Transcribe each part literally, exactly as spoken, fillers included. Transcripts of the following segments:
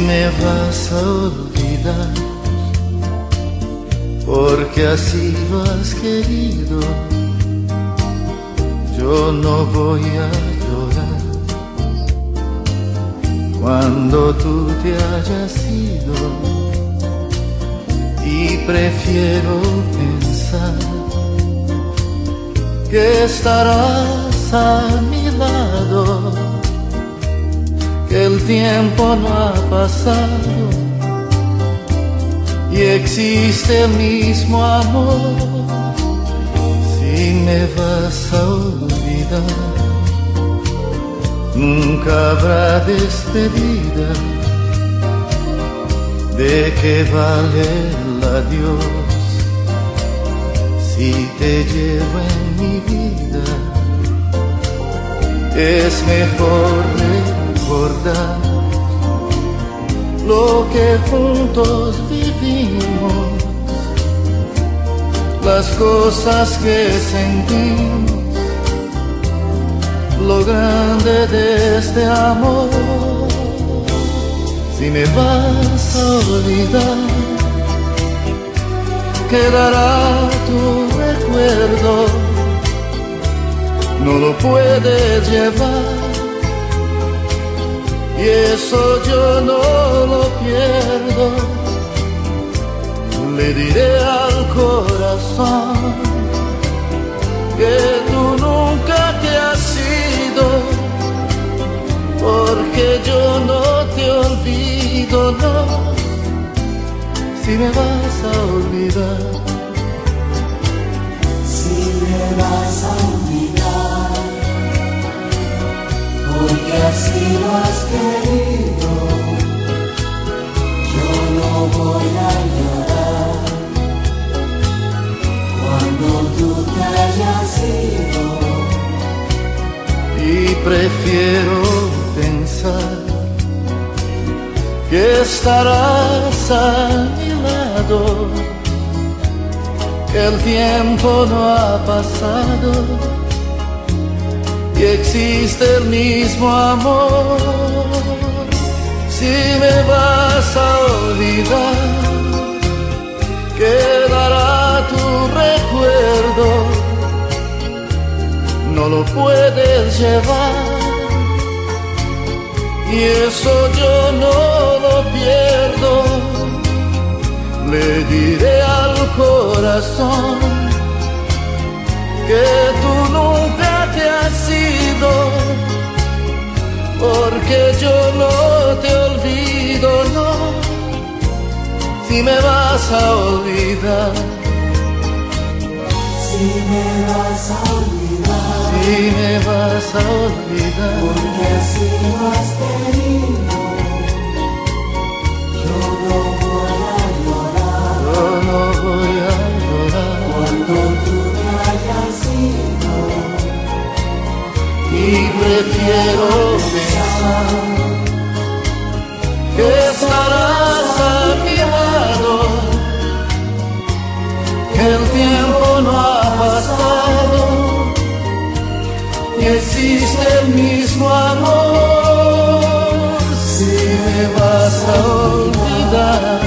me vas a olvidar, porque así lo has querido, yo no voy a llorar. Cuando tú te hayas ido, y prefiero pensar que estarás a mi lado, que el tiempo no ha pasado y existe el mismo amor. Si me vas a olvidar, nunca habrá despedida. ¿De qué vale el adiós si te llevo en mi vida? Es mejor recordar lo que juntos vivimos, las cosas que sentimos, lo grande de este amor. Si me vas a olvidar, quedará tu recuerdo, no lo puedes llevar, y eso yo no lo pierdo. Le diré al corazón que tú nunca te has ido, porque yo no te olvido, no. Si me vas a olvidar, si me vas a olvidar, porque así lo has querido, yo no voy a llorar. Cuando tú te hayas ido, y prefiero pensar que estarás a mi lado, que el tiempo no ha pasado y existe el mismo amor. Si me vas a olvidar, quedará tu recuerdo, no lo puedes llevar, y eso yo no lo pierdo. Le diré al corazón que tú nunca te has ido, porque yo no te olvido, no. Si me vas a olvidar, si me vas a olvidar, si me vas a olvidar, porque así lo has querido, yo no voy a llorar. yo no voy a llorar. Cuando tú te hayas ido, Y prefiero pensar que estarás a mi lado, que el tiempo no ha pasado y existe el mismo amor. Si me vas a olvidar,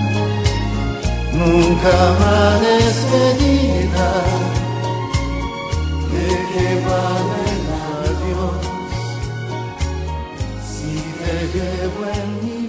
nunca habrá despedida. ¿De qué vale el adiós si te llevo en mi